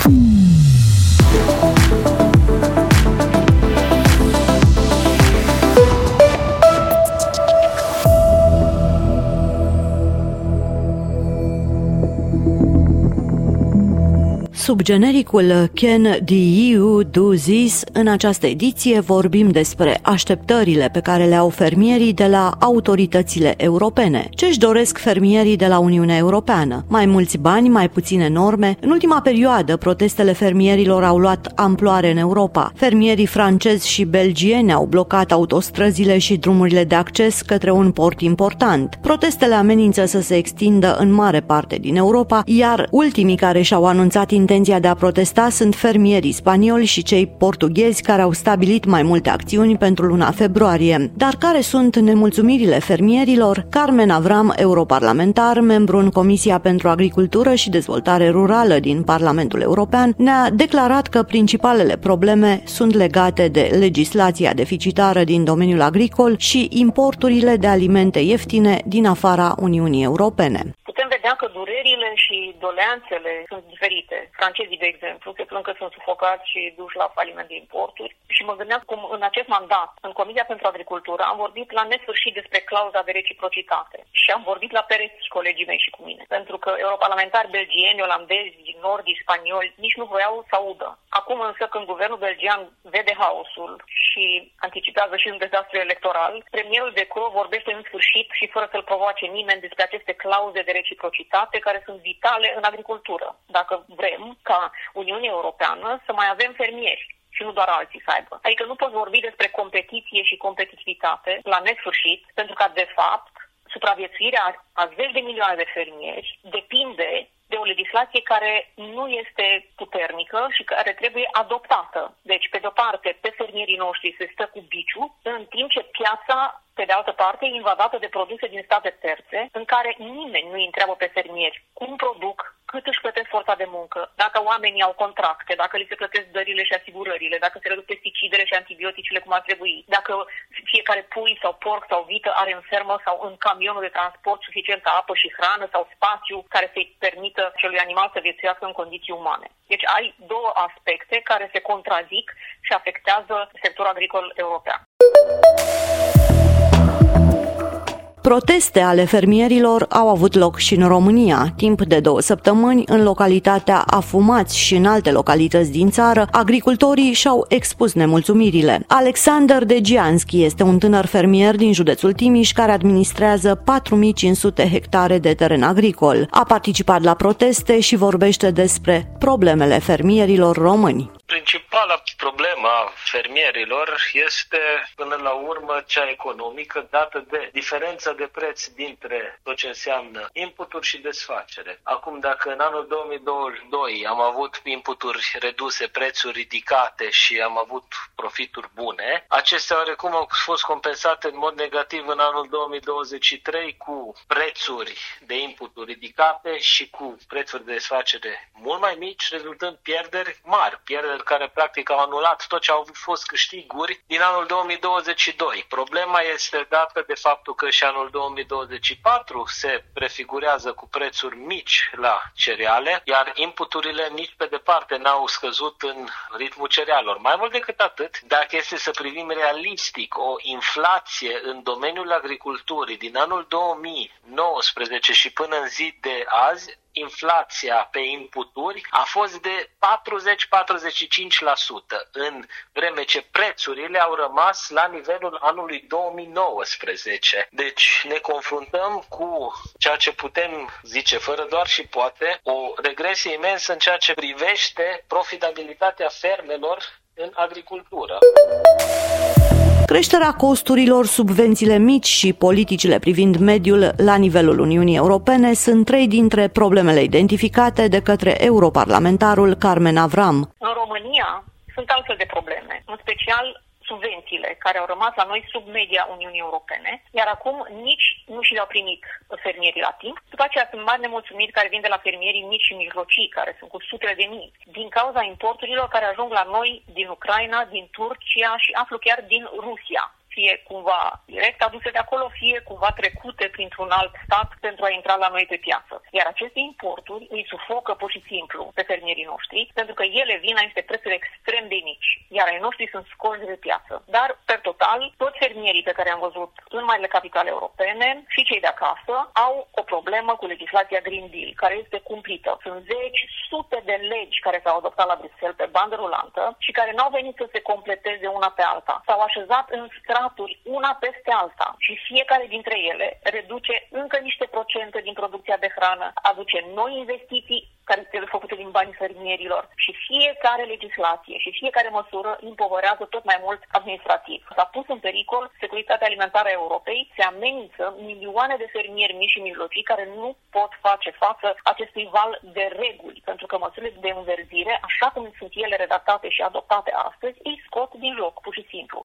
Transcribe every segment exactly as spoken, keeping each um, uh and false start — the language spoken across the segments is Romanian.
Sub genericul Can the E U do this? În această ediție vorbim despre așteptările pe care le au fermierii de la autoritățile europene. Ce-și doresc fermierii de la Uniunea Europeană? Mai mulți bani, mai puține norme? În ultima perioadă, protestele fermierilor au luat amploare în Europa. Fermierii francezi și belgieni au blocat autostrăzile și drumurile de acces către un port important. Protestele amenință să se extindă în mare parte din Europa, iar ultimii care și-au anunțat intenția de a protesta sunt fermierii spanioli și cei portughezi care au stabilit mai multe acțiuni pentru luna februarie. Dar care sunt nemulțumirile fermierilor? Carmen Avram, europarlamentar, membru în Comisia pentru Agricultură și Dezvoltare Rurală din Parlamentul European, ne-a declarat că principalele probleme sunt legate de legislația deficitară din domeniul agricol și importurile de alimente ieftine din afara Uniunii Europene. Putem vedea că durerile și doleanțele sunt diferite. Francezii, de exemplu, se plâng că sunt sufocați și duși la faliment de importuri. Și mă gândeam cum în acest mandat, în Comisia pentru Agricultură, am vorbit la nesfârșit despre clauza de reciprocitate. Și am vorbit la pereți colegii mei și cu mine. Pentru că europarlamentari belgieni, olandezi, nordici, spanioli, nici nu voiau să audă. Acum însă, când guvernul belgian vede haosul și anticipează și un dezastru electoral, premierul Decaux vorbește în sfârșit și fără să-l provoace nimeni despre aceste clauze de reciprocitate care sunt vitale în agricultură. Dacă vrem ca Uniunea Europeană să mai avem fermieri și nu doar alții să aibă. Adică nu poți vorbi despre competiție și competitivitate la nesfârșit, pentru că, de fapt, supraviețuirea a zeci de milioane de fermieri depinde de o legislație care nu este puternică și care trebuie adoptată. Deci, pe de-o parte, pe fermierii noștri se stă cu biciu, în timp ce piața, pe de altă parte, e invadată de produse din state terțe, în care nimeni nu îi întreabă pe fermieri cum produc, cât își plătesc forța de muncă, dacă oamenii au contracte, dacă li se plătesc dările și asigurările, dacă se reduc pesticidele și antibioticele cum ar trebui, dacă fiecare pui sau porc sau vită are în fermă sau în camionul de transport suficientă apă și hrană sau spațiu care să-i permită celui animal să viețuiască în condiții umane. Deci ai două aspecte care se contrazic și afectează sectorul agricol european. Proteste ale fermierilor au avut loc și în România. Timp de două săptămâni, în localitatea Afumați și în alte localități din țară, agricultorii și-au expus nemulțumirile. Alexander Degianski este un tânăr fermier din județul Timiș care administrează patru mii cinci sute hectare de teren agricol. A participat la proteste și vorbește despre problemele fermierilor români. Principala problemă a fermierilor este, până la urmă, cea economică, dată de diferența de preț dintre tot ce înseamnă inputuri și desfacere. Acum, dacă în anul două mii douăzeci și doi am avut inputuri reduse, prețuri ridicate și am avut profituri bune, acestea oarecum au fost compensate în mod negativ în anul două mii douăzeci și trei cu prețuri de inputuri ridicate și cu prețuri de desfacere mult mai mici, rezultând pierderi mari, pierderi care practic au anulat tot ce au fost câștiguri din anul două mii douăzeci și doi. Problema este dată de faptul că și anul două mii douăzeci și patru se prefigurează cu prețuri mici la cereale, iar inputurile nici pe departe n-au scăzut în ritmul cerealelor. Mai mult decât atât, dacă este să privim realistic o inflație în domeniul agriculturii din anul două mii nouăsprezece și până în zi de azi, inflația pe inputuri a fost de patruzeci - patruzeci și cinci la sută, în vreme ce prețurile au rămas la nivelul anului două mii nouăsprezece. Deci ne confruntăm cu ceea ce putem zice fără doar și poate, o regresie imensă în ceea ce privește profitabilitatea fermelor în agricultură. Creșterea costurilor, subvențiile mici și politicile privind mediul la nivelul Uniunii Europene sunt trei dintre problemele identificate de către europarlamentarul Carmen Avram. În România sunt altfel de probleme, în special subvențiile care au rămas la noi sub media Uniunii Europene, iar acum nici nu și le-au primit fermierii la timp. După aceea sunt mari nemulțumiri care vin de la fermierii mici și mijlocii, care sunt cu sutele de mii, din cauza importurilor care ajung la noi din Ucraina, din Turcia și aflu chiar din Rusia. fie cumva direct aduse de acolo, fie cumva trecute printr-un alt stat pentru a intra la noi pe piață. Iar aceste importuri îi sufocă pur și simplu pe fermierii noștri, pentru că ele vin la niște prețuri extrem de mici, iar ai noștri sunt scoși de piață. Dar, per total, toți fermierii pe care am văzut în marile capitale europene și cei de acasă au o problemă cu legislația Green Deal, care este cumplită. Sunt zeci, sute de legi care s-au adoptat la Bruxelles pe bandă rulantă și care n-au venit să se completeze una pe alta. S-au așezat în straturi una peste alta și fiecare dintre ele reduce încă niște procente din producția de hrană, aduce noi investiții care trebuie făcute din banii fermierilor și fiecare legislație și fiecare măsură împovărează tot mai mult administrativ. S-a pus în pericol securitatea alimentară a Europei, se amenință milioane de fermieri mici și mijlocii care nu pot face față acestui val de reguli, pentru că măsurile de înverzire, așa cum sunt ele redactate și adoptate astăzi, îi scot din joc, pur și simplu.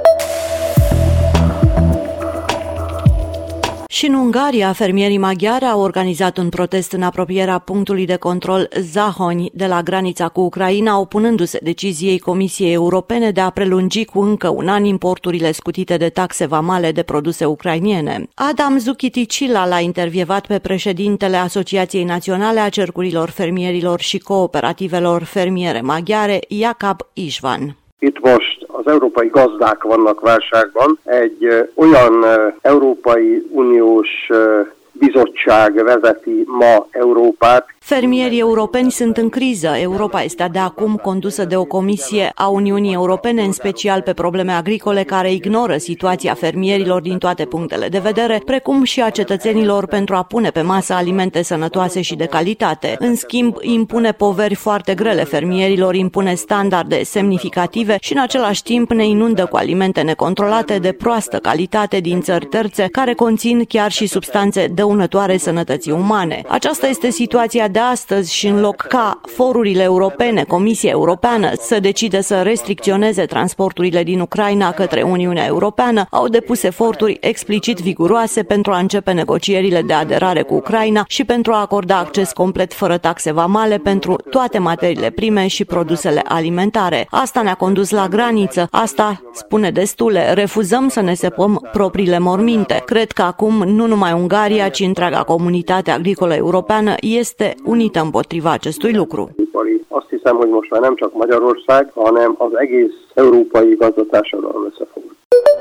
Și în Ungaria, fermierii maghiari au organizat un protest în apropierea punctului de control Zahony de la granița cu Ucraina, opunându-se deciziei Comisiei Europene de a prelungi cu încă un an importurile scutite de taxe vamale de produse ucrainiene. Adam Zuchiticila l-a intervievat pe președintele Asociației Naționale a Cercurilor Fermierilor și Cooperativelor Fermiere Maghiare, Jakab István. Itt most az európai gazdák vannak válságban. Egy olyan Európai Uniós bizottság vezeti ma Európát. Fermierii europeni sunt în criză. Europa este de acum condusă de o comisie a Uniunii Europene, în special pe probleme agricole, care ignoră situația fermierilor din toate punctele de vedere, precum și a cetățenilor pentru a pune pe masă alimente sănătoase și de calitate. În schimb, impune poveri foarte grele fermierilor, impune standarde semnificative și în același timp ne inundă cu alimente necontrolate de proastă calitate din țări terțe, care conțin chiar și substanțe dăunătoare sănătății umane. Aceasta este situația de astăzi și în loc ca forurile europene, Comisia Europeană să decide să restricționeze transporturile din Ucraina către Uniunea Europeană, au depus eforturi explicit viguroase pentru a începe negocierile de aderare cu Ucraina și pentru a acorda acces complet fără taxe vamale pentru toate materiile prime și produsele alimentare. Asta ne-a condus la graniță, asta spune destule, refuzăm să ne sepăm propriile morminte. Cred că acum nu numai Ungaria, ci întreaga comunitate agricolă europeană este unită împotriva acestui lucru. Azt hiszem, hogy most már nem csak Magyarország, hanem az egész európai gazdatársadalom összefogott.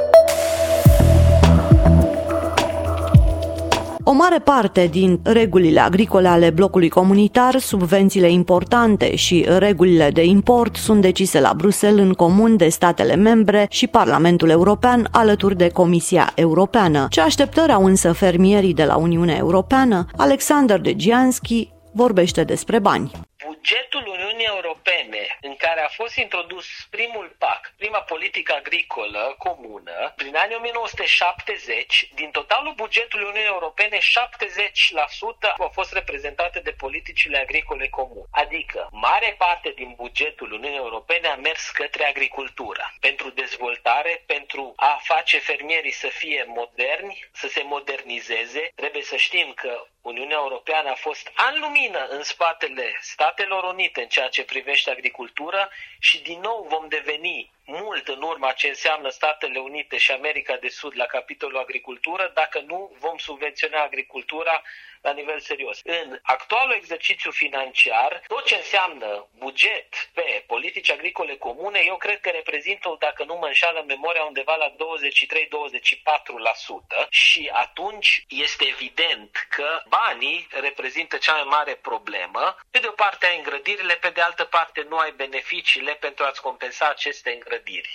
O mare parte din regulile agricole ale blocului comunitar, subvențiile importante și regulile de import sunt decise la Bruxelles în comun de statele membre și Parlamentul European alături de Comisia Europeană. Ce așteptări au însă fermierii de la Uniunea Europeană? Alexander Degianski vorbește despre bani. Bugetul Uniunii Europene, în care a fost introdus primul P A C, prima politică agricolă comună, prin anii o mie nouă sute șaptezeci, din totalul bugetului Uniunii Europene, șaptezeci la sută au fost reprezentate de politicile agricole comune. Adică, mare parte din bugetul Uniunii Europene a mers către agricultură, pentru dezvoltare, pentru a face fermierii să fie moderni, să se modernizeze. Trebuie să știm că Uniunea Europeană a fost an lumină în spatele Statelor Unite în ceea ce privește agricultura și din nou vom deveni mult în urma ce înseamnă Statele Unite și America de Sud la capitolul agricultură dacă nu vom subvenționa agricultura la nivel serios. În actualul exercițiu financiar, tot ce înseamnă buget pe politici agricole comune, eu cred că reprezintă, dacă nu mă înșală memoria, undeva la douăzeci și trei douăzeci și patru la sută și atunci este evident că banii reprezintă cea mai mare problemă. Pe de o parte ai îngrădirile, pe de altă parte nu ai beneficiile pentru a-ți compensa aceste îngrădiri.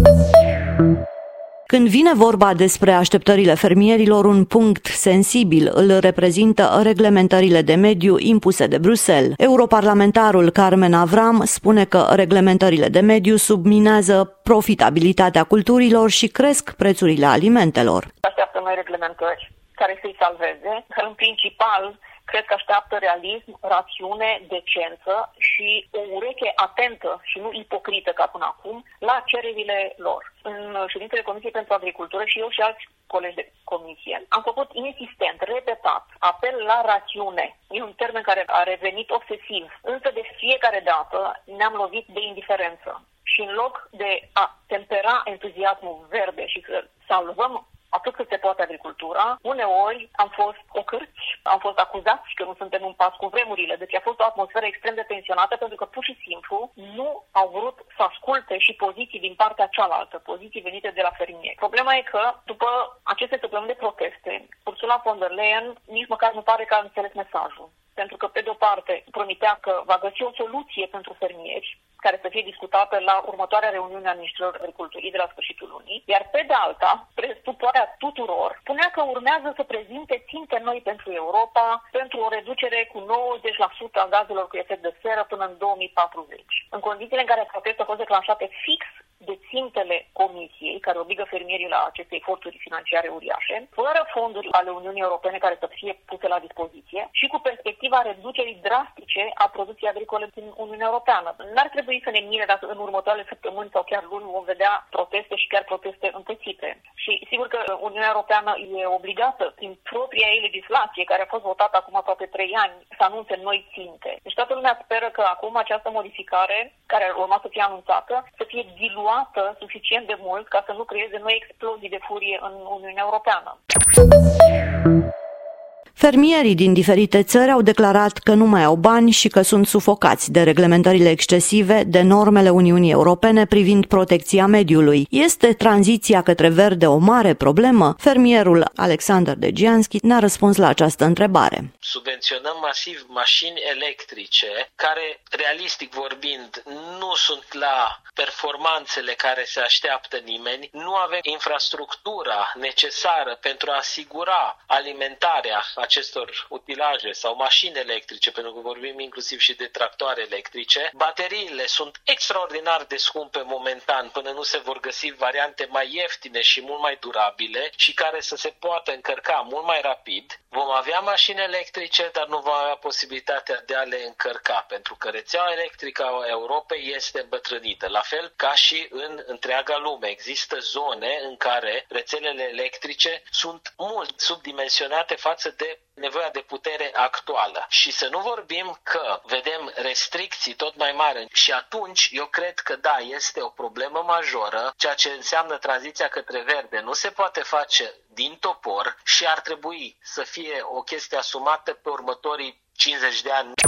Când vine vorba despre așteptările fermierilor, un punct sensibil îl reprezintă reglementările de mediu impuse de Bruxelles. Europarlamentarul Carmen Avram spune că reglementările de mediu subminează profitabilitatea culturilor și cresc prețurile alimentelor. Așteaptă noi reglementări care să-i salveze, dar în principal cred că așteaptă realism, rațiune, decență și o ureche atentă și nu ipocrită ca până acum la cererile lor. În ședințele Comisiei pentru Agricultură și eu și alți colegi de comisie am făcut insistent, repetat, apel la rațiune. E un termen care a revenit obsesiv, însă de fiecare dată ne-am lovit de indiferență. Și Și în loc de a tempera entuziasmul verde și să salvăm atât cât se poate agricultura, uneori am fost ocârți, am fost acuzați că nu suntem în pas cu vremurile. Deci a fost o atmosferă extrem de tensionată pentru că pur și simplu nu au vrut să asculte și poziții din partea cealaltă, poziții venite de la fermieri. Problema e că după aceste săptămâni de proteste, Ursula von der Leyen nici măcar nu pare că a înțeles mesajul. Pentru că, pe de-o parte, promitea că va găsi o soluție pentru fermieri, care să fie discutată la următoarea reuniune a ministrilor agriculturii de la sfârșitul lunii, iar pe de alta, presupunerea tuturor, spunea că urmează să prezinte ținte noi pentru Europa pentru o reducere cu nouăzeci la sută a gazelor cu efect de seră până în două mii patruzeci. În condițiile în care protestul a fost declanșate fix de țintele Comisiei, care obligă fermierii la aceste eforturi financiare uriașe, fără fonduri ale Uniunii Europene care să fie puse la dispoziție și cu perspectiva reducerii drastice a producției agricole din Uniunea Europeană. N-ar trebui să ne mire dacă în următoarele săptămâni sau chiar luni vom vedea proteste și chiar proteste întățite. Și sigur că Uniunea Europeană e obligată, prin propria ei legislație, care a fost votată acum aproape trei ani, să anunțe noi ținte. Deci toată lumea speră că acum această modificare, care ar urma să fie anunțată, să fie diluată suficient de mult ca să nu creeze noi explozii de furie în Uniunea Europeană. Fermierii din diferite țări au declarat că nu mai au bani și că sunt sufocați de reglementările excesive, de normele Uniunii Europene privind protecția mediului. Este tranziția către verde o mare problemă? Fermierul Alexander Degianski ne-a răspuns la această întrebare. Subvenționăm masiv mașini electrice care, realistic vorbind, nu sunt la performanțele care se așteaptă nimeni. Nu avem infrastructura necesară pentru a asigura alimentarea acestor utilaje sau mașini electrice, pentru că vorbim inclusiv și de tractoare electrice. Bateriile sunt extraordinar de scumpe momentan, până nu se vor găsi variante mai ieftine și mult mai durabile și care să se poată încărca mult mai rapid. Vom avea mașini electrice, dar nu vom avea posibilitatea de a le încărca, pentru că rețeaua electrică a Europei este îmbătrânită, la fel ca și în întreaga lume. Există zone în care rețelele electrice sunt mult subdimensionate față de nevoia de putere actuală. Și să nu vorbim că vedem restricții tot mai mari și atunci eu cred că da, este o problemă majoră, ceea ce înseamnă tranziția către verde nu se poate face din topor și ar trebui să fie o chestie asumată pe următorii cincizeci de ani.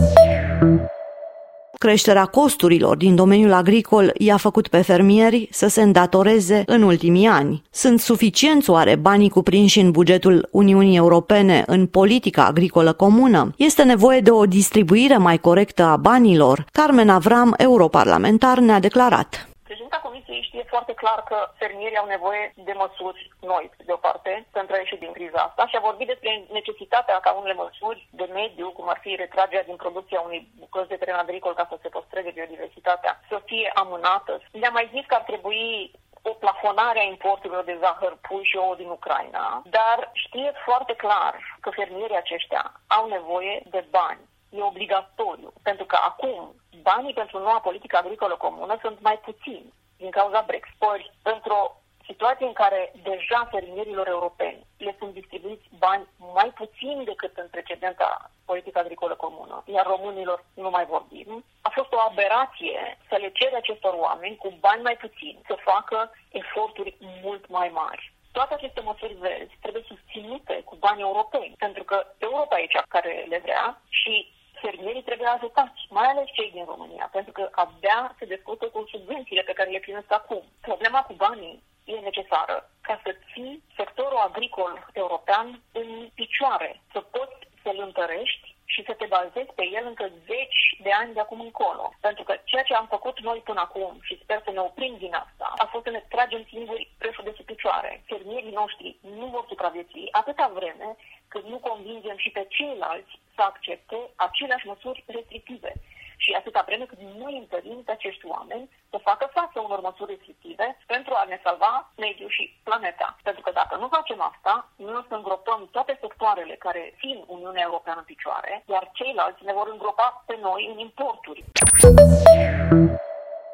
Creșterea costurilor din domeniul agricol i-a făcut pe fermieri să se îndatoreze în ultimii ani. Sunt suficienți oare banii cuprinși în bugetul Uniunii Europene în politica agricolă comună? Este nevoie de o distribuire mai corectă a banilor? Carmen Avram, europarlamentar, ne-a declarat. Președinta Comisiei știe foarte clar că fermierii au nevoie de măsuri noi, de o parte, pentru a ieși din criza asta și a vorbit despre necesitatea ca unele măsuri de mediu, cum ar fi retragerea din producția unei bucăți de teren agricol ca să se păstreze biodiversitatea, să fie amânată. Le-a mai zis că ar trebui o plafonare a importurilor de zahăr, pui și ouă din Ucraina, dar știe foarte clar că fermierii aceștia au nevoie de bani. E obligatoriu, pentru că acum banii pentru noua politică agricolă comună sunt mai puțini din cauza Brexit. Ori, într-o situație în care deja fermierilor europeni le sunt distribuiți bani mai puțin decât în precedenta politică agricolă comună, iar românilor nu mai vorbim, a fost o aberație să le cere acestor oameni cu bani mai puțini să facă eforturi mult mai mari. Toate aceste măsuri verzi trebuie susținute cu bani europeni, pentru că Europa e cea care le vrea și fermierii trebuie ajutați, mai ales cei din România, pentru că abia se descurcă cu subvențiile pe care le primesc acum. Problema cu banii e necesară ca să ții sectorul agricol european în picioare, să poți să-l întărești și să te bazezi pe el încă zeci de ani de acum încolo. Pentru că ceea ce am făcut noi până acum, și sper să ne oprim din asta, a fost să ne tragem singuri preșul de sub picioare. Fermierii noștri nu vor supraviețui atâta vreme cât nu convingem și pe ceilalți să accepte aceleași măsuri restrictive. Și atâta vreme cât noi întărim pe acești oameni să facă față unor măsuri restrictive pentru a ne salva mediul și planeta. Pentru că dacă nu facem asta, noi o să îngropăm toate sectoarele care țin Uniunea Europeană în picioare, iar ceilalți ne vor îngropa pe noi în importuri.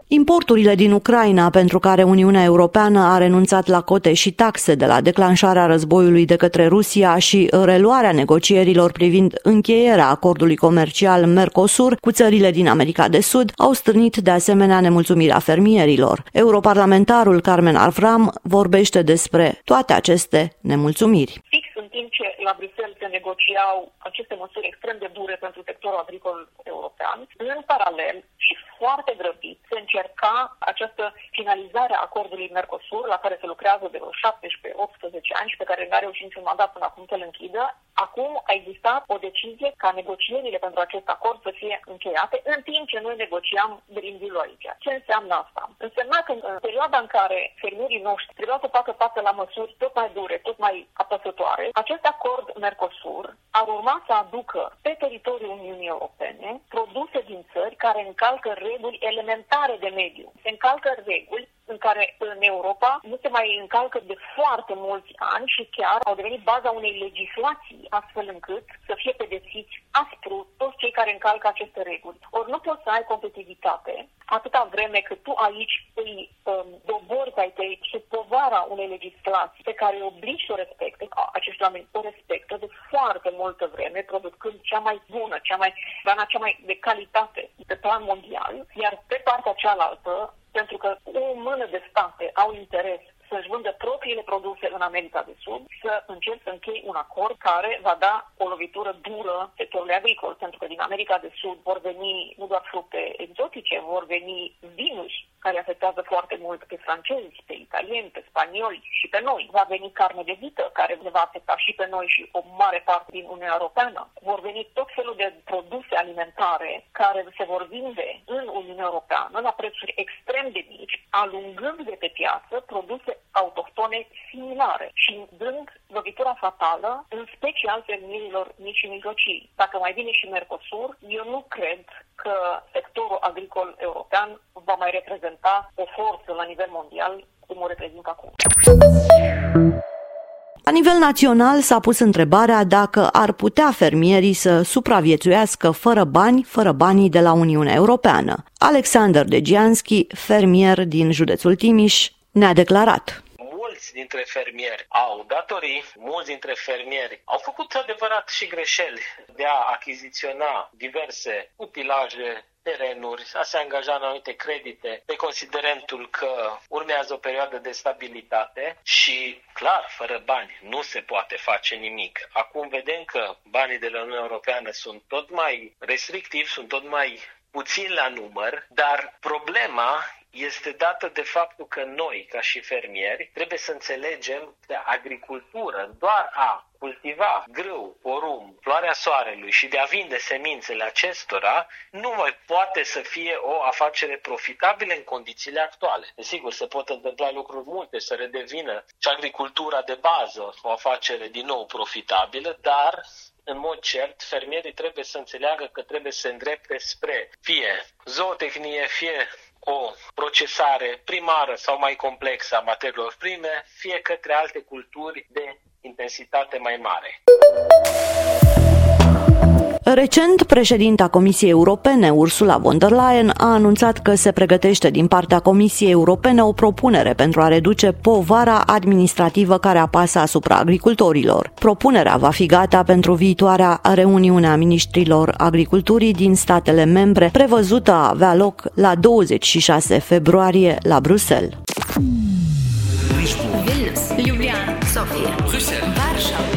Importurile din Ucraina, pentru care Uniunea Europeană a renunțat la cote și taxe de la declanșarea războiului de către Rusia și reluarea negocierilor privind încheierea acordului comercial Mercosur cu țările din America de Sud, au stârnit de asemenea nemulțumirea fermierilor. Europarlamentarul Carmen Avram vorbește despre toate aceste nemulțumiri. În timp ce la Bruxelles se negociau aceste măsuri extrem de dure pentru sectorul agricol european, în paralel și foarte grăbit se încerca această finalizare a acordului Mercosur, la care se lucrează de vreo șaptesprezece optsprezece ani și pe care n-a reușit niciun mandat până acum să-l închidă. Acum a existat o decizie ca negocierile pentru acest acord să fie încheiate în timp ce noi negociam Green Deal-ul aici. Ce înseamnă asta? Însemna că în perioada în care fermierii noștri trebuiau să facă față la măsuri tot mai dure, tot mai apăsătoare, acest acord Mercosur ar urma să aducă pe teritoriul Uniunii Europene produse din țări care încalcă reguli elementare de mediu. Se încalcă reguli în care în Europa nu se mai încalcă de foarte mulți ani și chiar au devenit baza unei legislații astfel încât să fie pedepsiți aspru toți cei care încalcă aceste reguli. Ori nu poți să ai competitivitate atâta vreme cât tu aici îi um, dobori pe ai tăi sub povara unei legislații pe care îi obligi să o respecte. Acești oameni o respectă de foarte multă vreme, producând cea mai bună, cea mai, hrana cea mai de calitate pe plan mondial, iar pe partea cealaltă, pentru că o mână de state au interes să-și vândă propriile produse în America de Sud, să încerc să închei un acord care va da o lovitură dură sectorului agricol, pentru că din America de Sud vor veni nu doar fructe exotice, vor veni vinuri care afectează foarte mult pe francezi, pe italieni, pe spanioli și pe noi. Va veni carne de vită care ne va afecta și pe noi și o mare parte din Uniunea Europeană. Vor veni tot felul de produse alimentare care se vor vinde în Uniunea Europeană la prețuri extrem de mici, alungând de pe piață produse autohtone similare și dând lovitura fatală, în special fermierilor mici și mijlocii. Dacă mai vine și Mercosur, eu nu cred că sectorul agricol european va mai reprezenta o forță la nivel mondial cum o reprezintă acum. La nivel național s-a pus întrebarea dacă ar putea fermierii să supraviețuiască fără bani, fără banii de la Uniunea Europeană. Alexander Degianski, fermier din județul Timiș, ne-a declarat. Mulți dintre fermieri au datorii, mulți dintre fermieri au făcut adevărat și greșeli de a achiziționa diverse utilaje, terenuri, a se angaja în anumite credite pe considerentul că urmează o perioadă de stabilitate și, clar, fără bani nu se poate face nimic. Acum vedem că banii de la Uniunea Europeană sunt tot mai restrictivi, sunt tot mai puțini la număr, dar problema este dată de faptul că noi, ca și fermieri, trebuie să înțelegem că agricultură, doar a cultiva grâu, porumb, floarea soarelui și de a vinde semințele acestora, nu mai poate să fie o afacere profitabilă în condițiile actuale. Desigur, se pot întâmpla lucruri multe, să redevină și agricultura de bază o afacere din nou profitabilă, dar în mod cert, fermierii trebuie să înțeleagă că trebuie să se îndrepte spre fie zootehnie, fie o procesare primară sau mai complexă a materiilor prime, fie către alte culturi de intensitate mai mare. Recent, președinta Comisiei Europene, Ursula von der Leyen, a anunțat că se pregătește din partea Comisiei Europene o propunere pentru a reduce povara administrativă care apasă asupra agricultorilor. Propunerea va fi gata pentru viitoarea reuniune a ministrilor agriculturii din statele membre, prevăzută a avea loc la douăzeci și șase februarie la Bruxelles. Vilnius, Ljubljana, Sofia, Varșova.